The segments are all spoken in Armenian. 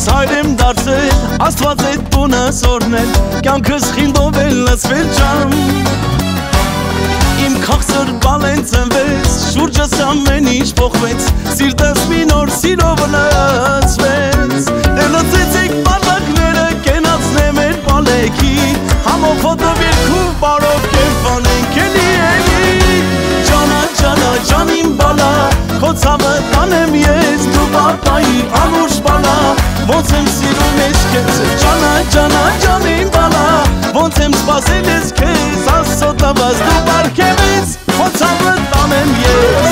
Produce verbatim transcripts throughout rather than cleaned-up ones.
հայր եմ դարձել Աստված էդ տունը սորնել Կյանքս խինդով էլ լսվել ջան Իմ քաղցր բալեն ծնվեց Շուրջս ամեն ինչ փոխվեց Սիրտս մի նոր սիրով լցվեց Դե լցեցիք բալակները կենացնեմ էր բալեքի Համով հոտով երկու բարով կենվանենք էլի էլի Ջանա ջանա ջան իմ բալա Քո ցավը տանեմ ես դու բապայի անուշ բալա Ոնց եմ սիրում ես քեզ ջանա ջանա ջան իմ բալա Ոնց եմ սպասել ես քեզ Աստծո տված դու բարգեւես Քո ցավը տանեմ ես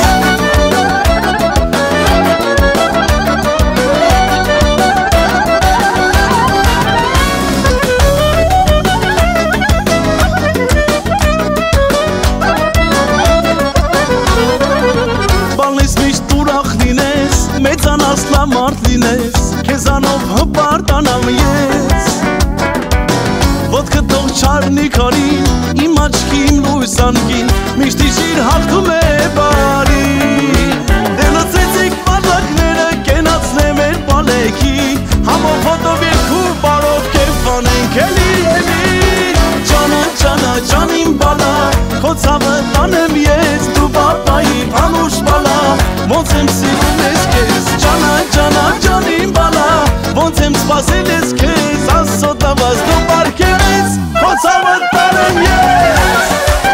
Մեծանաս լավ մարդ լինես Քեզանով հպարտանամ ես Ոտքը թող չարնի քարին Իմ աչքի իմ լույսանգին Միշտ իշիր հաղթում է բարի Դե լցեցիք բալակները կենացնեմ էր բալեքի Համով հոտով երկու բարով կերվանենք էլի էլի Ջանա ջանա ջան իմ բալա Քո ցավը տանեմ ես դու բապայի անուշ բալա Ոնց եմ սիրում ես քեզ ջանա ջանա ջան իմ բալա Ոնց եմ սպասել ես քեզ Աստծո տված դու բարգեւես Քո ցավը տանեմ ես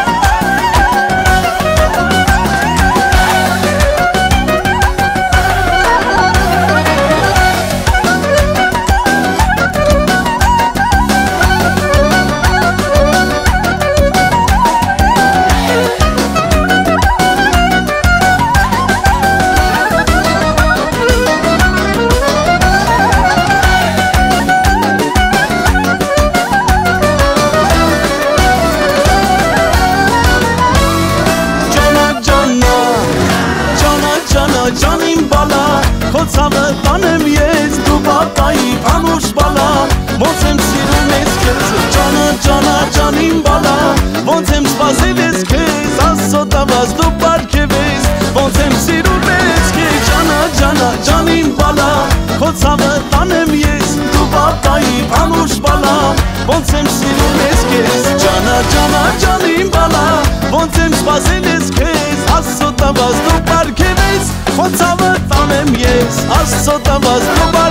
Ջան իմ բալա, քո ցավը տանեմ ես դու բապայի անուշ բալա Ոնց եմ սիրում ես քեզ ջանա ջանա ջան իմ բալա Ոնց եմ սպասել ես քեզ Աստծո տված դու բարգեւես Ոնց եմ սիրում ես քեզ ջանա ջանա ջան իմ բալա Քո ցավը տանեմ ես դու բապայի անուշ բալա Ոնց եմ սիրում ես քեզ ջանա ջանա ջան իմ բալա Ոնց եմ սպասել ես քեզ Աստծո տված դու բարգեւես Քո ցավը տանեմ ես Աստծո տված դու